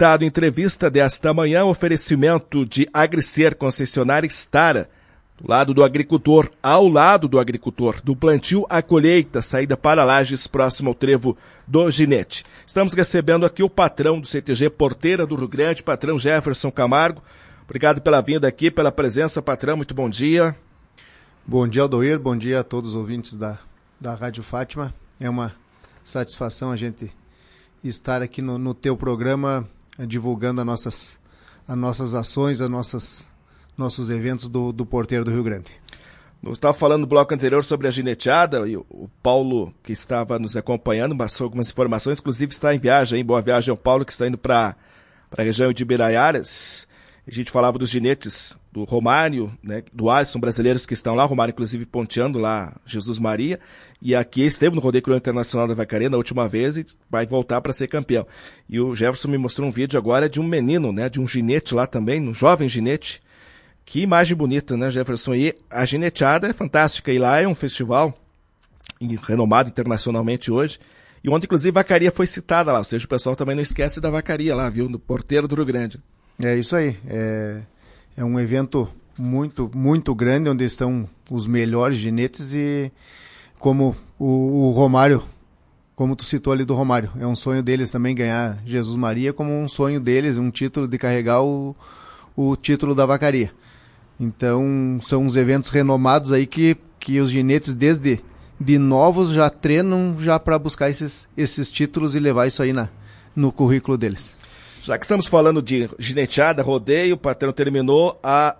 Conectado Entrevista desta manhã, oferecimento de Agricer, concessionária Stara, do lado do agricultor, ao lado do agricultor, do plantio à colheita, saída para Lages, próximo ao trevo do Ginete. Estamos recebendo aqui o patrão do CTG Porteira do Rio Grande, patrão Jefferson Camargo. Obrigado pela vinda aqui, pela presença, patrão, muito bom dia. Bom dia, Aldoir, bom dia a todos os ouvintes da Rádio Fátima. É uma satisfação a gente estar aqui no teu programa divulgando as nossas ações, nossos eventos do Porteiro do Rio Grande. Eu estava falando no bloco anterior sobre a gineteada e o Paulo, que estava nos acompanhando, passou algumas informações, inclusive está em viagem, hein? Boa viagem ao Paulo, que está indo para a região de Ibiraiaras. A gente falava dos ginetes do Romário, né, do Alisson, brasileiros que estão lá, o Romário inclusive ponteando lá Jesus Maria, e aqui esteve no Rodeio Cruzeiro Internacional da Vacaria na última vez e vai voltar para ser campeão. E o Jefferson me mostrou um vídeo agora de um menino, né, de um ginete lá também, um jovem ginete. Que imagem bonita, né, Jefferson? E a gineteada é fantástica, e lá é um festival renomado internacionalmente hoje, e onde inclusive Vacaria foi citada lá, ou seja, o pessoal também não esquece da Vacaria lá, viu, no Porteiro do Rio Grande. É isso aí, é um evento muito, muito grande, onde estão os melhores ginetes, e como o Romário, como tu citou ali do Romário, é um sonho deles também ganhar Jesus Maria, como um sonho deles, um título de carregar o título da Vacaria. Então, são uns eventos renomados aí que os ginetes, desde de novos, já treinam já para buscar esses títulos e levar isso aí no currículo deles. Já que estamos falando de gineteada, rodeio, o patrão terminou a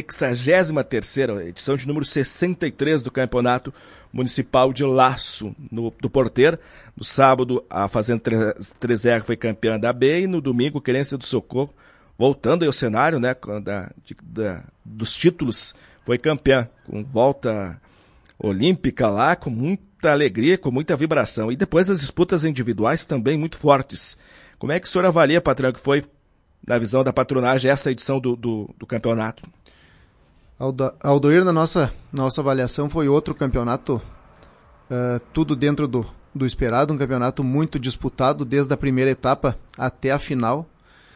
63ª edição de número 63 do Campeonato Municipal de Laço do Porteiro. No sábado, a Fazenda 3R foi campeã da B, e no domingo, Querência do Socorro, voltando aí ao cenário, né, dos títulos, foi campeã, com volta olímpica lá, com muita alegria, com muita vibração. E depois as disputas individuais também muito fortes. Como é que o senhor avalia, patrão, que foi, na visão da patronagem, essa edição do campeonato? Aldoir, na nossa avaliação, foi outro campeonato, tudo dentro do esperado, um campeonato muito disputado, desde a primeira etapa até a final.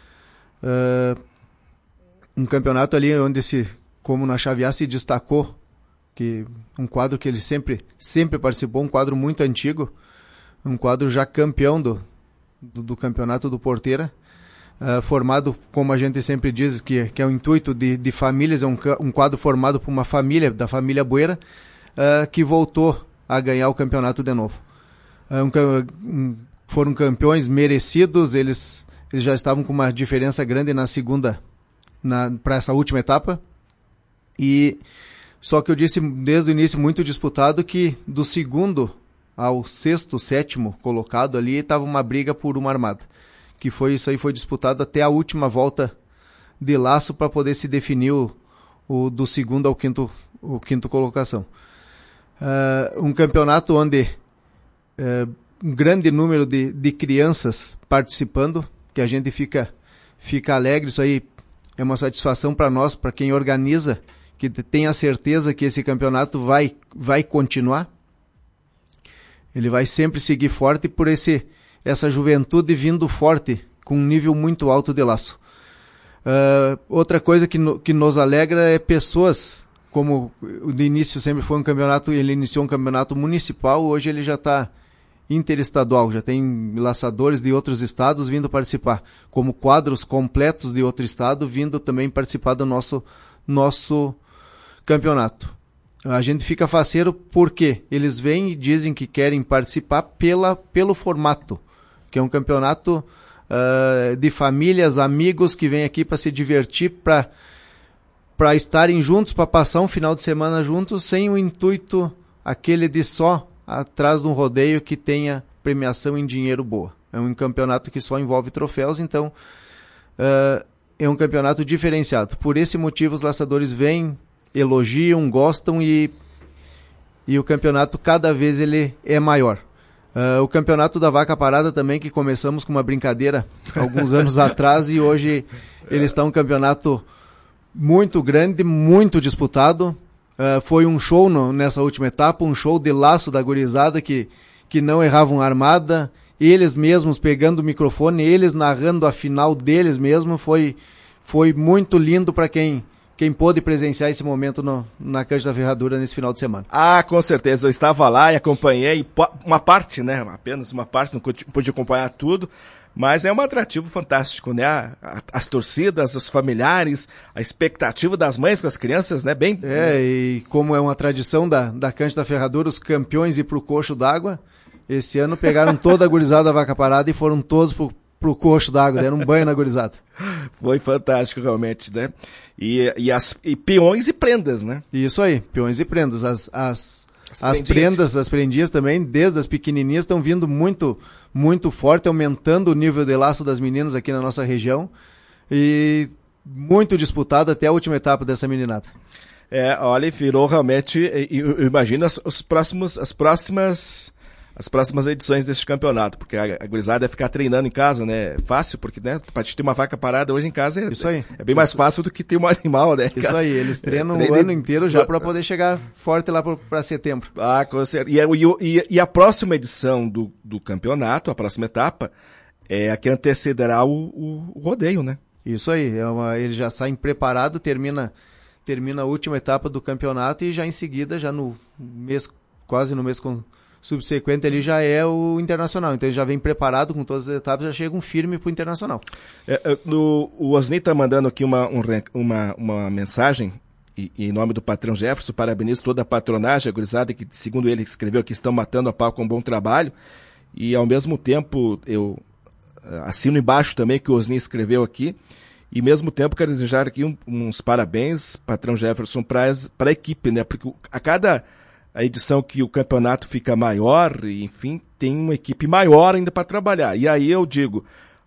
Um campeonato ali onde, como na chave A, se destacou, que um quadro que ele sempre participou, um quadro muito antigo, um quadro já campeão do campeonato do Porteira, formado, como a gente sempre diz, que é o intuito de famílias, é um quadro formado por uma família, da família Bueira, que voltou a ganhar o campeonato de novo. Foram campeões merecidos, eles já estavam com uma diferença grande na segunda, para essa última etapa, e só que eu disse desde o início, muito disputado, que do segundo ao sexto, sétimo colocado ali, estava uma briga por uma armada, que isso aí foi disputado até a última volta de laço para poder se definir o do segundo ao quinto colocação. Um campeonato onde um grande número de crianças participando, que a gente fica alegre. Isso aí é uma satisfação para nós, para quem organiza, que tem a certeza que esse campeonato vai continuar. Ele vai sempre seguir forte por essa juventude vindo forte, com um nível muito alto de laço. Outra coisa que nos alegra é pessoas, como de início sempre foi um campeonato, ele iniciou um campeonato municipal, hoje ele já está interestadual, já tem laçadores de outros estados vindo participar, como quadros completos de outro estado vindo também participar do nosso campeonato. A gente fica faceiro porque eles vêm e dizem que querem participar pelo formato, que é um campeonato de famílias, amigos que vêm aqui para se divertir, para estarem juntos, para passar um final de semana juntos, sem o intuito aquele de só atrás de um rodeio que tenha premiação em dinheiro boa. É um campeonato que só envolve troféus, então é um campeonato diferenciado. Por esse motivo os laçadores vêm, elogiam, gostam, e o campeonato cada vez ele é maior. O campeonato da Vaca Parada também, que começamos com uma brincadeira alguns anos atrás, e hoje ele está um campeonato muito grande, muito disputado. Foi um show nessa última etapa, um show de laço da gurizada que não erravam armada, eles mesmos pegando o microfone, eles narrando a final deles mesmos, foi muito lindo para quem pôde presenciar esse momento na Cancha da Ferradura nesse final de semana. Ah, com certeza, eu estava lá e acompanhei uma parte, né, apenas uma parte, não pude acompanhar tudo, mas é um atrativo fantástico, né, as torcidas, os familiares, a expectativa das mães com as crianças, né, bem... E como é uma tradição da Cancha da Ferradura, os campeões ir pro coxo d'água, esse ano pegaram toda a gurizada da Vaca Parada e foram todos pro coxo d'água, deram um banho na gurizada. Foi fantástico, realmente, né? E peões e prendas, né? Isso aí, peões e prendas. As prendas, as prendinhas também, desde as pequenininhas, estão vindo muito, muito forte, aumentando o nível de laço das meninas aqui na nossa região. E muito disputado até a última etapa dessa meninada. Olha, virou realmente, eu imagino as próximas edições desse campeonato, porque a gurizada é ficar treinando em casa, né? Fácil, porque, né, pra te ter uma vaca parada hoje em casa é bem mais fácil do que ter um animal, né? Isso aí, eles treinam o ano inteiro já para poder chegar forte lá para setembro. Ah, com certeza. E a próxima edição do campeonato, a próxima etapa, é a que antecederá o rodeio, né? Isso aí, eles já saem preparados, termina a última etapa do campeonato e já em seguida, já quase no mês subsequente ali já é o Internacional, então ele já vem preparado com todas as etapas, já chega firme pro Internacional. O Osni tá mandando aqui uma mensagem em nome do patrão Jefferson, parabenizo toda a patronagem, a gurizada que, segundo ele escreveu aqui, estão matando a pau com um bom trabalho, e ao mesmo tempo eu assino embaixo também que o Osni escreveu aqui, e ao mesmo tempo quero desejar aqui uns parabéns, patrão Jefferson, para a equipe, né, porque a cada edição que o campeonato fica maior, e, enfim, tem uma equipe maior ainda para trabalhar. E aí eu digo,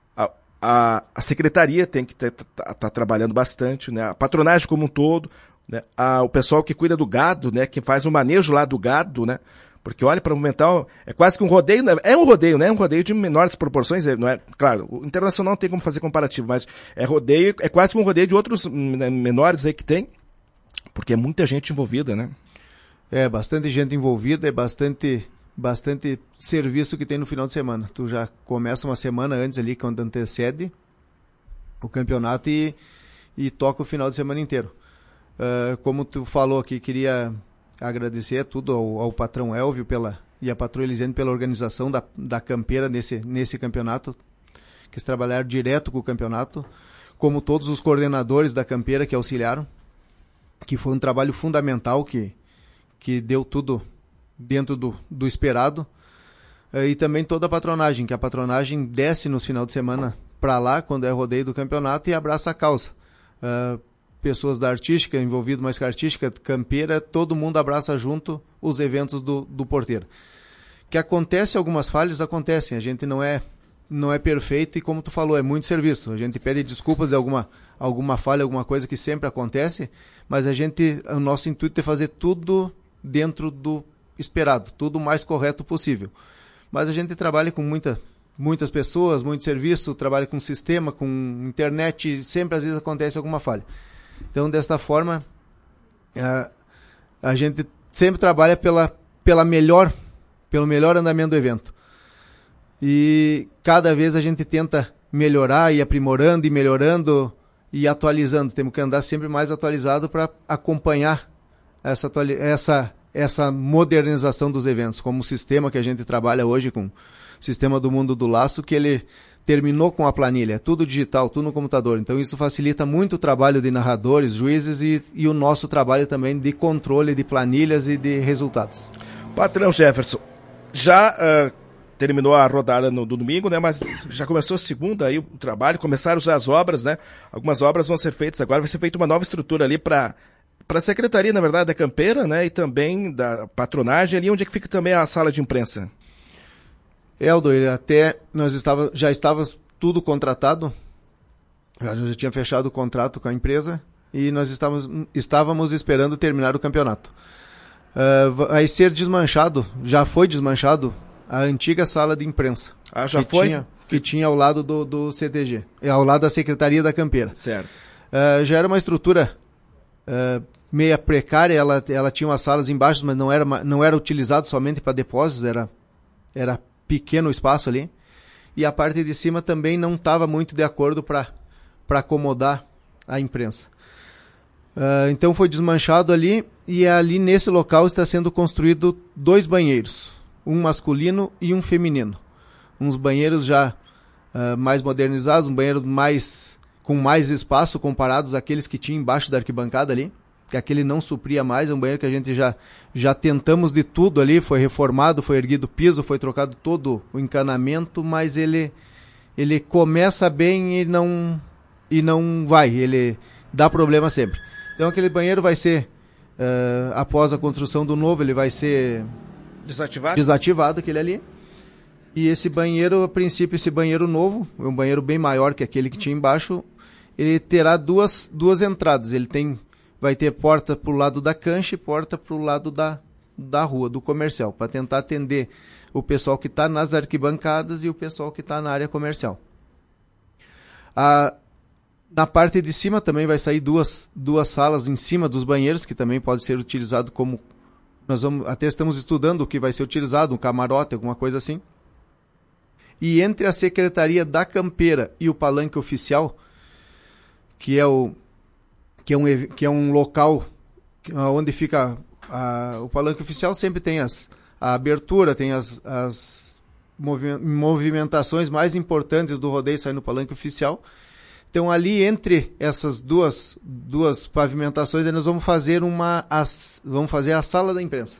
a secretaria tem que tá trabalhando bastante, né? A patronagem como um todo, né? O pessoal que cuida do gado, né? Que faz o manejo lá do gado, né? Porque olha, para aumentar, é quase que um rodeio, é um rodeio, né? É um rodeio de menores proporções, não é? Claro, o Internacional não tem como fazer comparativo, mas é quase que um rodeio de outros menores aí que tem, porque é muita gente envolvida, né? Bastante gente envolvida, bastante serviço que tem no final de semana. Tu já começa uma semana antes ali, quando antecede o campeonato e toca o final de semana inteiro. Como tu falou aqui, queria agradecer tudo ao patrão Elvio e a patroa Elisiane pela organização da campeira nesse campeonato, que eles trabalharam direto com o campeonato, como todos os coordenadores da campeira que auxiliaram, que foi um trabalho fundamental que deu tudo dentro do esperado, e também toda a patronagem, que a patronagem desce no final de semana para lá, quando é rodeio do campeonato, e abraça a causa. Pessoas da artística, envolvido mais com a artística, campeira, todo mundo abraça junto os eventos do porteiro. Que acontece algumas falhas, acontecem, a gente não é perfeito, e como tu falou, é muito serviço, a gente pede desculpas de alguma falha, alguma coisa que sempre acontece, mas o nosso intuito é fazer tudo dentro do esperado, tudo o mais correto possível. Mas a gente trabalha com muitas pessoas, muito serviço, trabalha com sistema, com internet, e sempre às vezes acontece alguma falha. Então, desta forma, a gente sempre trabalha pelo melhor andamento do evento. E cada vez a gente tenta melhorar e aprimorando e melhorando e atualizando. Temos que andar sempre mais atualizado para acompanhar essa modernização dos eventos, como o sistema que a gente trabalha hoje com o sistema do Mundo do Laço, que ele terminou com a planilha, tudo digital, tudo no computador. Então isso facilita muito o trabalho de narradores, juízes e o nosso trabalho também de controle de planilhas e de resultados. Patrão Jefferson, já terminou a rodada do domingo, né? Mas já começou a segunda aí o trabalho, começaram já as obras, né? Algumas obras vão ser feitas agora, vai ser feita uma nova estrutura ali para a secretaria, na verdade, da campeira, né? E também da patronagem, ali onde é que fica também a sala de imprensa. Aldo, até já estava tudo contratado, já tinha fechado o contrato com a empresa e nós estávamos esperando terminar o campeonato. Vai ser desmanchado, já foi desmanchado a antiga sala de imprensa. Ah, já foi? Que tinha ao lado do CTG, ao lado da Secretaria da Campeira. Certo. Já era uma estrutura meia precária, ela tinha umas salas embaixo, mas não era utilizado somente para depósitos, era pequeno o espaço ali. e a parte de cima também não estava muito de acordo para acomodar a imprensa. Então foi desmanchado ali, e ali nesse local está sendo construído 2 banheiros, um masculino e um feminino. Uns banheiros já mais modernizados, um banheiro com mais espaço comparados àqueles que tinha embaixo da arquibancada ali, que aquele não supria mais, é um banheiro que a gente já tentamos de tudo ali, foi reformado, foi erguido o piso, foi trocado todo o encanamento, mas ele começa bem e não vai, ele dá problema sempre. Então aquele banheiro vai ser, após a construção do novo, ele vai ser desativado aquele ali. E esse banheiro, a princípio, esse banheiro novo, é um banheiro bem maior que aquele que tinha embaixo, ele terá duas entradas. Ele vai ter porta para o lado da cancha e porta para o lado da rua, do comercial, para tentar atender o pessoal que está nas arquibancadas e o pessoal que está na área comercial. Na parte de cima também vai sair duas salas em cima dos banheiros, que também pode ser utilizado como... até estamos estudando o que vai ser utilizado, um camarote, alguma coisa assim. E entre a Secretaria da Campeira e o Palanque Oficial, que é um local onde fica o Palanque Oficial, sempre tem a abertura, tem as movimentações mais importantes do rodeio saindo no Palanque Oficial. Então ali entre essas duas pavimentações nós vamos fazer a sala da imprensa,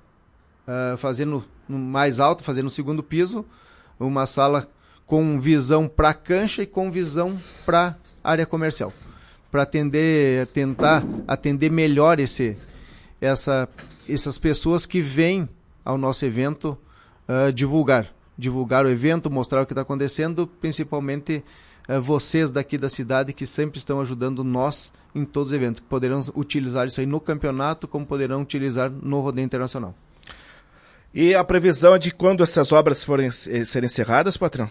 fazendo no mais alto, fazendo no segundo piso, uma sala com visão para a cancha e com visão para a área comercial, para tentar atender melhor essas pessoas que vêm ao nosso evento, divulgar o evento, mostrar o que está acontecendo, principalmente vocês daqui da cidade que sempre estão ajudando nós em todos os eventos, que poderão utilizar isso aí no campeonato, como poderão utilizar no rodeio internacional. E a previsão é de quando essas obras serem encerradas, patrão?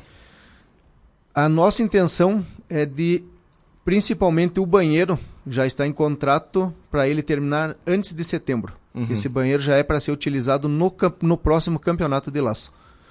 A nossa intenção é de, principalmente o banheiro, já está em contrato para ele terminar antes de setembro. Uhum. Esse banheiro já é para ser utilizado no próximo campeonato de laço.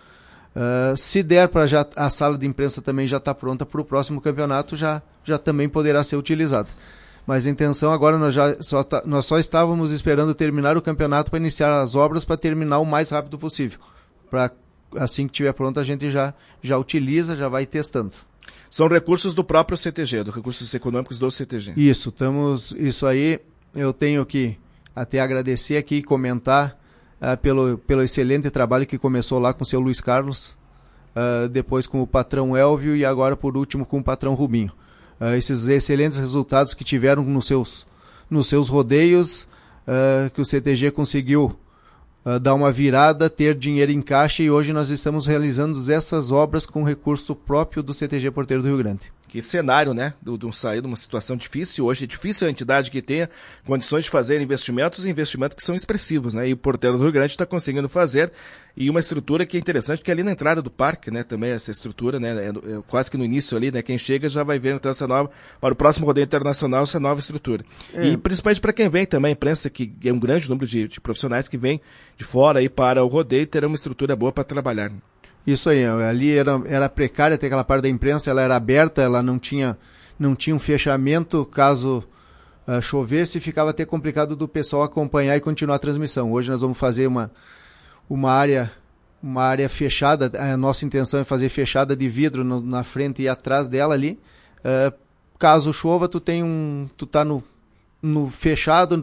Se der para a sala de imprensa também já está pronta para o próximo campeonato, já também poderá ser utilizado. Mas a intenção agora, nós só estávamos esperando terminar o campeonato para iniciar as obras, para terminar o mais rápido possível. Para assim que estiver pronto a gente já utiliza, já vai testando. São recursos do próprio CTG, dos recursos econômicos do CTG. Isso aí eu tenho que até agradecer aqui e comentar pelo excelente trabalho que começou lá com o seu Luiz Carlos, depois com o patrão Elvio e agora por último com o patrão Rubinho. Esses excelentes resultados que tiveram nos seus rodeios, que o CTG conseguiu dar uma virada, ter dinheiro em caixa, e hoje nós estamos realizando essas obras com recurso próprio do CTG Porteiro do Rio Grande. Que cenário, né? De sair de uma situação difícil. Hoje é difícil a entidade que tenha condições de fazer investimentos que são expressivos, né? E o Porteiro do Rio Grande está conseguindo fazer, e uma estrutura que é interessante, que é ali na entrada do parque, né? Também essa estrutura, né? Quase que no início ali, né? Quem chega já vai ver então essa nova, para o próximo rodeio internacional, essa nova estrutura. E principalmente para quem vem também, a imprensa, que é um grande número de profissionais que vêm de fora aí para o rodeio, terão uma estrutura boa para trabalhar. Isso aí, ali era precária, até aquela parte da imprensa, ela era aberta, ela não tinha um fechamento, caso chovesse, ficava até complicado do pessoal acompanhar e continuar a transmissão. Hoje nós vamos fazer uma área fechada, a nossa intenção é fazer fechada de vidro na frente e atrás dela ali. Caso chova, tu tá no fechado,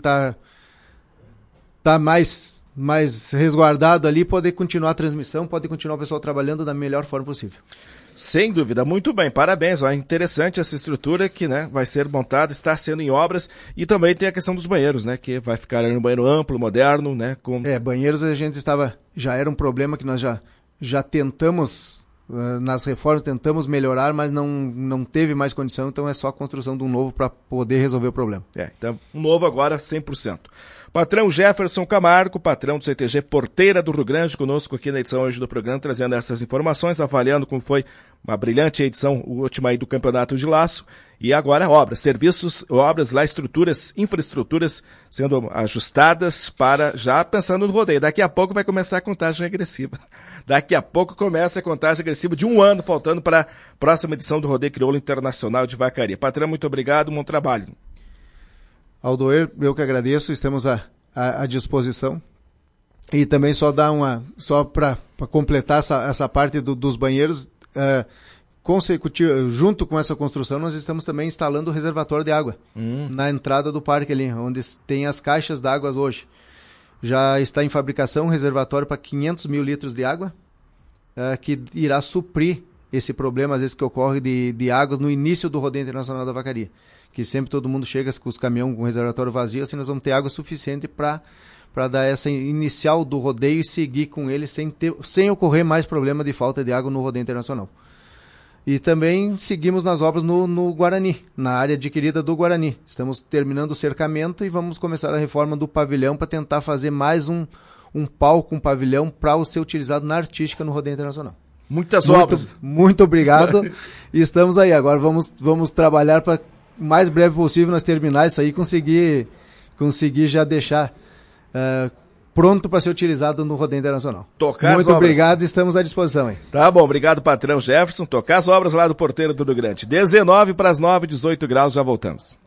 tá mais resguardado ali, poder continuar a transmissão, pode continuar o pessoal trabalhando da melhor forma possível. Sem dúvida, muito bem, parabéns, interessante essa estrutura que, né, vai ser montada, está sendo em obras, e também tem a questão dos banheiros, né, que vai ficar um banheiro amplo, moderno, né. Banheiros a gente já era um problema que nós já tentamos, nas reformas tentamos melhorar, mas não teve mais condição, então é só a construção de um novo para poder resolver o problema. Então um novo agora 100%. Patrão Jefferson Camargo, patrão do CTG Porteira do Rio Grande, conosco aqui na edição hoje do programa, trazendo essas informações, avaliando como foi uma brilhante edição, última aí do Campeonato de Laço, e agora obras, serviços, obras lá, estruturas, infraestruturas sendo ajustadas para, já pensando no rodeio. Daqui a pouco vai começar a contagem regressiva. Daqui a pouco começa a contagem regressiva de 1 ano, faltando para a próxima edição do Rodeio Crioulo Internacional de Vacaria. Patrão, muito obrigado, bom trabalho. Aldoir, eu que agradeço, estamos à disposição. E também só para completar essa parte dos banheiros, junto com essa construção, nós estamos também instalando o reservatório de água na entrada do parque ali, onde tem as caixas d'água hoje. Já está em fabricação um reservatório para 500 mil litros de água, que irá suprir esse problema, às vezes, que ocorre de águas no início do Rodeio Internacional da Vacaria. Que sempre todo mundo chega com os caminhões com o reservatório vazio, assim nós vamos ter água suficiente para dar essa inicial do rodeio e seguir com ele sem ocorrer mais problema de falta de água no Rodeio Internacional. E também seguimos nas obras no Guarani, na área adquirida do Guarani. Estamos terminando o cercamento e vamos começar a reforma do pavilhão para tentar fazer mais um palco, um pavilhão para ser utilizado na artística no Rodeio Internacional. Muitas obras. Muito obrigado. E estamos aí. Agora vamos trabalhar para o mais breve possível nós terminar isso aí e conseguir já deixar pronto para ser utilizado no Rodeio Internacional. Muito obrigado, estamos à disposição. Hein? Tá bom, obrigado, patrão Jefferson. Tocar as obras lá do Porteiro do Rio Grande. 19 para as 9, 18 graus, já voltamos.